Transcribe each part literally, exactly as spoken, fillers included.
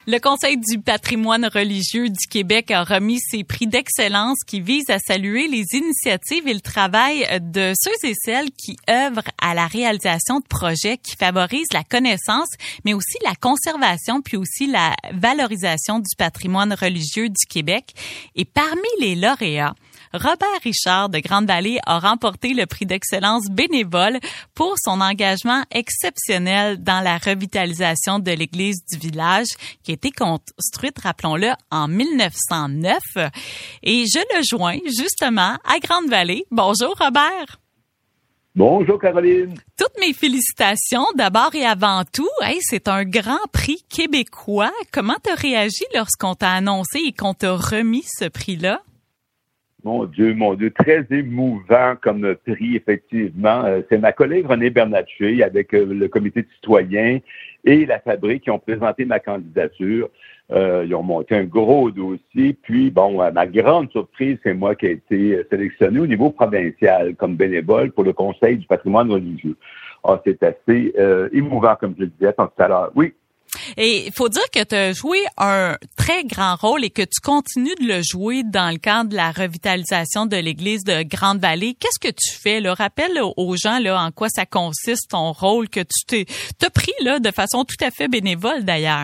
Le Conseil du patrimoine religieux du Québec a remis ses prix d'excellence qui visent à saluer les initiatives et le travail de ceux et celles qui œuvrent à la réalisation de projets qui favorisent la connaissance, mais aussi la conservation, puis aussi la valorisation du patrimoine religieux du Québec. Et parmi les lauréats, Robert Richard de Grande-Vallée a remporté le prix d'excellence bénévole pour son engagement exceptionnel dans la revitalisation de l'église du village qui a été construite, rappelons-le, en mille neuf cent neuf. Et je le joins justement à Grande-Vallée. Bonjour Robert. Bonjour Caroline. Toutes mes félicitations d'abord et avant tout. Hey, c'est un grand prix québécois. Comment t'as réagi lorsqu'on t'a annoncé et qu'on t'a remis ce prix-là? Mon Dieu, mon Dieu, très émouvant comme prix, effectivement. C'est ma collègue Renée Bernatchez avec le comité de citoyens et la Fabrique qui ont présenté ma candidature. Euh, ils ont monté un gros dossier. Puis, bon, à ma grande surprise, c'est moi qui ai été sélectionné au niveau provincial comme bénévole pour le Conseil du patrimoine religieux. Ah, c'est assez euh, émouvant, comme je le disais tout à l'heure. Oui. Et il faut dire que tu as joué un très grand rôle et que tu continues de le jouer dans le cadre de la revitalisation de l'église de Grande-Vallée. Qu'est-ce que tu fais, là? Rappelle aux gens là en quoi ça consiste, ton rôle que tu t'es t'as pris là de façon tout à fait bénévole d'ailleurs.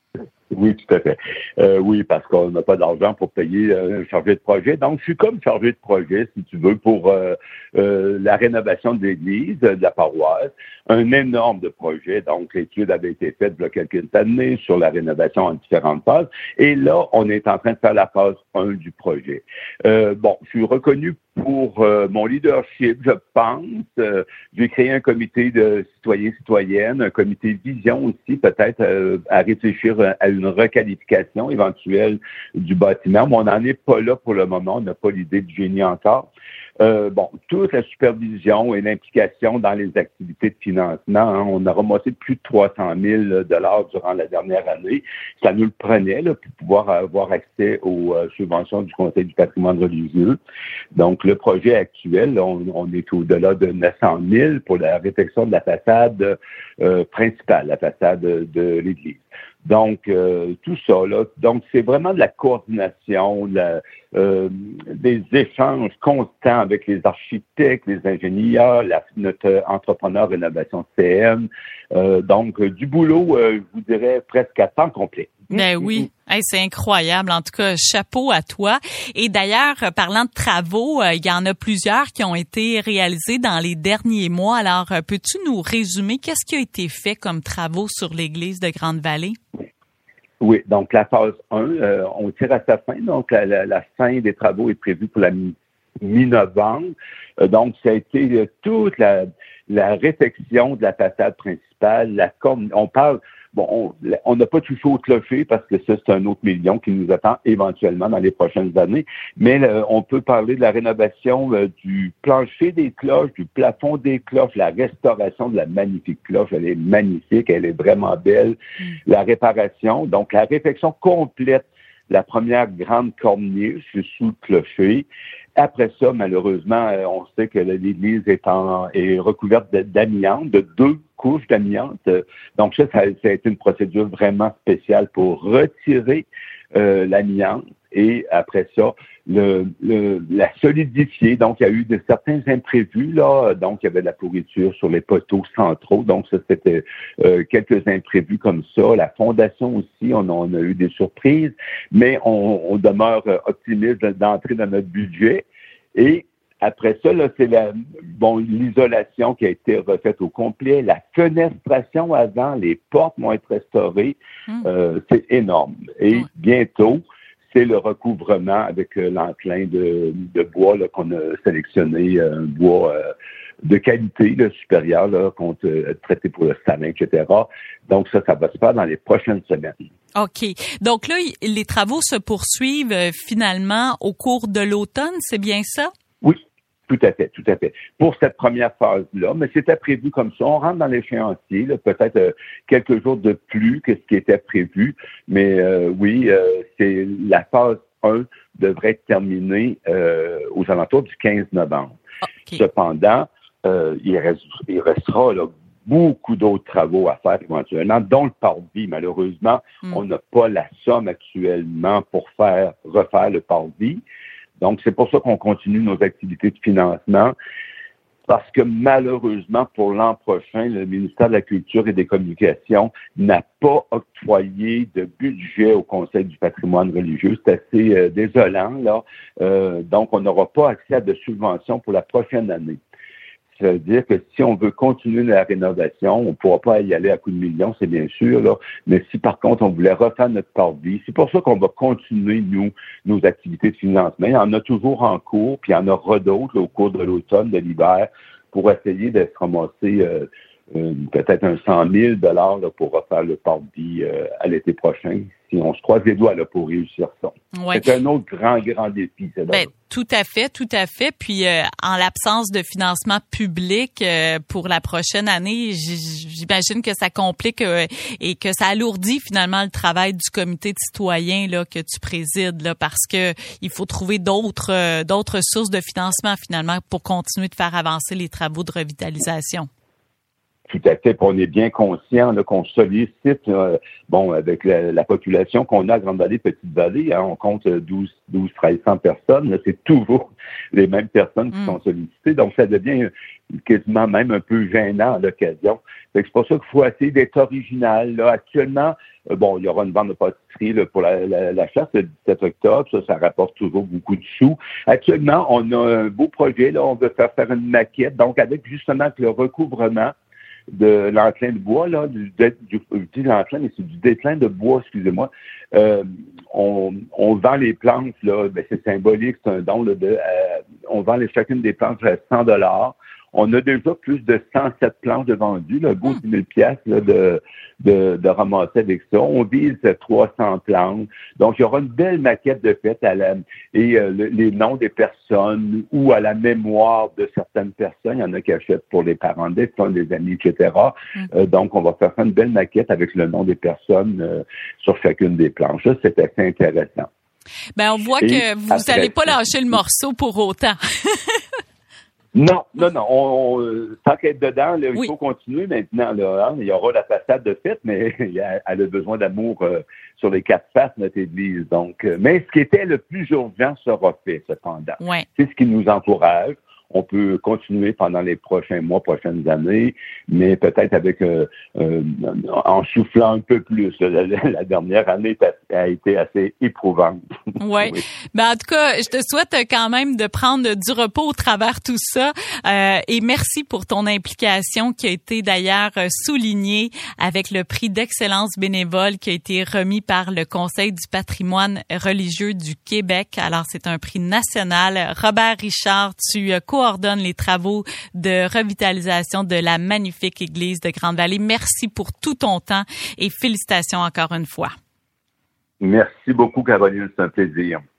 Oui, tout à fait. Euh, oui, parce qu'on n'a pas d'argent pour payer euh, un chargé de projet. Donc, je suis comme chargé de projet, si tu veux, pour euh, euh, la rénovation de l'église, de la paroisse. Un énorme de projet. Donc, l'étude avait été faite il y a quelques années sur la rénovation en différentes phases. Et là, on est en train de faire la phase un du projet. Euh, bon, je suis reconnu pour euh, mon leadership, je pense. Euh, j'ai créé un comité de citoyens-citoyennes, un comité vision aussi, peut-être euh, à réfléchir à une requalification éventuelle du bâtiment. Mais on n'en est pas là pour le moment. On n'a pas l'idée du génie encore. Euh, bon, toute la supervision et l'implication dans les activités de financement, hein, on a ramassé plus de trois cent mille dollars durant la dernière année. Ça nous le prenait là, pour pouvoir avoir accès aux euh, subventions du Conseil du patrimoine religieux. Donc, le projet actuel, là, on, on est au-delà de neuf cent mille pour la réfection de la façade euh, principale, la façade de, de l'église. Donc, euh, tout ça, là, donc c'est vraiment de la coordination, de la, euh, des échanges constants avec les architectes, les ingénieurs, la, notre entrepreneur rénovation C M. Euh, donc, du boulot, euh, je vous dirais, presque à temps complet. Ben oui, hey, c'est incroyable. En tout cas, chapeau à toi. Et d'ailleurs, parlant de travaux, euh, il y en a plusieurs qui ont été réalisés dans les derniers mois. Alors, euh, peux-tu nous résumer qu'est-ce qui a été fait comme travaux sur l'église de Grande-Vallée? Oui, donc la phase un, euh, on tire à sa fin. Donc, la, la, la fin des travaux est prévue pour la mi- mi-novembre. Euh, donc, ça a été euh, toute la, la réfection de la façade principale. La com- on parle... Bon, on n'a pas touché au clocher parce que ça, c'est un autre million qui nous attend éventuellement dans les prochaines années. Mais euh, on peut parler de la rénovation euh, du plancher des cloches, du plafond des cloches, la restauration de la magnifique cloche. Elle est magnifique, elle est vraiment belle. Mm. La réparation, donc la réfection complète, la première grande corniche sous le clocher. Après ça, malheureusement, on sait que l'église est, en, est recouverte d'amiante, de deux couches d'amiante. Donc ça, ça, ça a été une procédure vraiment spéciale pour retirer euh, l'amiante et après ça, le, le, la solidifier. Donc, il y a eu de certains imprévus, là. Donc, il y avait de la pourriture sur les poteaux centraux. Donc, ça, c'était euh, quelques imprévus comme ça. La fondation aussi, on, on a eu des surprises, mais on, on demeure optimiste d'entrer dans notre budget. Et après ça, là, c'est la, bon, l'isolation qui a été refaite au complet, la fenestration avant, les portes vont être restaurées. Mmh. Euh, c'est énorme. Et mmh. bientôt, c'est le recouvrement avec euh, l'enclin de, de bois là, qu'on a sélectionné, un euh, bois euh, de qualité là, supérieure, là, qu'on euh, traité pour le salin, et cetera. Donc ça, ça va se faire dans les prochaines semaines. OK. Donc là, les travaux se poursuivent euh, finalement au cours de l'automne, c'est bien ça? Oui. Tout à fait, tout à fait. Pour cette première phase-là, mais c'était prévu comme ça. On rentre dans l'échéancier, là, peut-être euh, quelques jours de plus que ce qui était prévu, mais euh, oui, euh, c'est la phase un devrait être terminée euh, aux alentours du quinze novembre. Okay. Cependant, euh, il, reste, il restera là, beaucoup d'autres travaux à faire éventuellement, dont le parvis. Malheureusement, mm. on n'a pas la somme actuellement pour faire refaire le parvis. Donc, c'est pour ça qu'on continue nos activités de financement. Parce que malheureusement, pour l'an prochain, le ministère de la Culture et des Communications n'a pas octroyé de budget au Conseil du patrimoine religieux. C'est assez euh, désolant, là. Euh, donc, on n'aura pas accès à de subventions pour la prochaine année. Ça veut dire que si on veut continuer la rénovation, on ne pourra pas y aller à coups de millions, c'est bien sûr, là. Mais si par contre on voulait refaire notre parvis, c'est pour ça qu'on va continuer, nous, nos activités de financement. Il y en a toujours en cours, puis il y en aura d'autres là, au cours de l'automne, de l'hiver, pour essayer de se ramasser euh, euh, peut-être un cent mille dollars là, pour refaire le parvis euh, à l'été prochain. Si on se croise les doigts là, pour réussir ça. Ouais. C'est un autre grand, grand défi. C'est ben, tout à fait, tout à fait. Puis, euh, en l'absence de financement public euh, pour la prochaine année, j'imagine que ça complique euh, et que ça alourdit finalement le travail du comité de citoyens là, que tu présides, là, parce que il faut trouver d'autres, euh, d'autres sources de financement finalement pour continuer de faire avancer les travaux de revitalisation. Tout à fait. Puis on est bien conscient là, qu'on sollicite, euh, bon, avec la, la population qu'on a à Grande-Vallée, Petite-Vallée, hein, on compte douze, douze, treize cents personnes. Là, c'est toujours les mêmes personnes qui mmh. sont sollicitées. Donc, ça devient quasiment même un peu gênant à l'occasion. Fait que c'est pour ça qu'il faut essayer d'être original. Là. Actuellement, euh, bon, il y aura une vente de pâtisserie là, pour la, la, la chasse le dix-sept octobre. Ça, ça rapporte toujours beaucoup de sous. Actuellement, on a un beau projet. Là, on veut faire faire une maquette. Donc, avec justement le recouvrement de l'enclin de bois, là, du, du, je dis l'enclin, mais c'est du déclin de bois, excusez-moi. Euh, on, on vend les planches, là, ben c'est symbolique, c'est un don, là, de, euh, on vend les, chacune des planches à cent dollars. On a déjà plus de cent sept planches de vendues, là, beau dix mille piastres là, de, de, de ramasser avec ça. On vise trois cents planches. Donc, il y aura une belle maquette de fête à la, et euh, le, les noms des personnes ou à la mémoire de certaines personnes. Il y en a qui achètent pour les parents, des des amis, et cetera. Mm. Euh, donc, on va faire une belle maquette avec le nom des personnes euh, sur chacune des planches. Ça, c'est assez intéressant. Ben, on voit et que vous n'allez pas lâcher le morceau pour autant. Non, non, non. On, on, tant qu'être dedans, là, oui. il faut continuer maintenant. Là, hein. Il y aura la façade de fête, mais elle a besoin d'amour euh, sur les quatre faces, notre Église. Donc, euh, mais ce qui était le plus urgent sera fait, cependant. Ouais. C'est ce qui nous encourage. On peut continuer pendant les prochains mois, prochaines années, mais peut-être avec euh, euh, en soufflant un peu plus. La, la dernière année a été assez éprouvante. Ouais. Oui. Ben, en tout cas, je te souhaite quand même de prendre du repos au travers tout ça. Euh, et merci pour ton implication qui a été d'ailleurs soulignée avec le prix d'excellence bénévole qui a été remis par le Conseil du patrimoine religieux du Québec. Alors, c'est un prix national. Robert Richard, tu coordonne les travaux de revitalisation de la magnifique église de Grande-Vallée. Merci pour tout ton temps et félicitations encore une fois. Merci beaucoup, Caroline. C'est un plaisir.